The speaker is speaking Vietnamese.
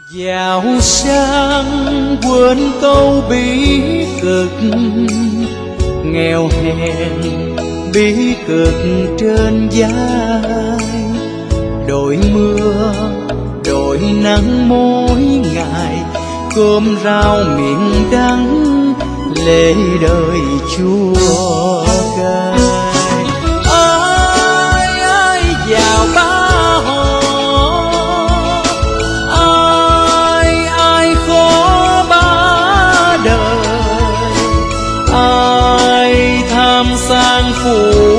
Giàu sang quên câu bí cực, nghèo hèn bí cực trên vai. Đổi mưa đổi nắng mỗi ngày, cơm rau miệng đắng lệ đời chua cay. Ai ai vào ba họ, ai ai khó ba đời, ai tham sang phủ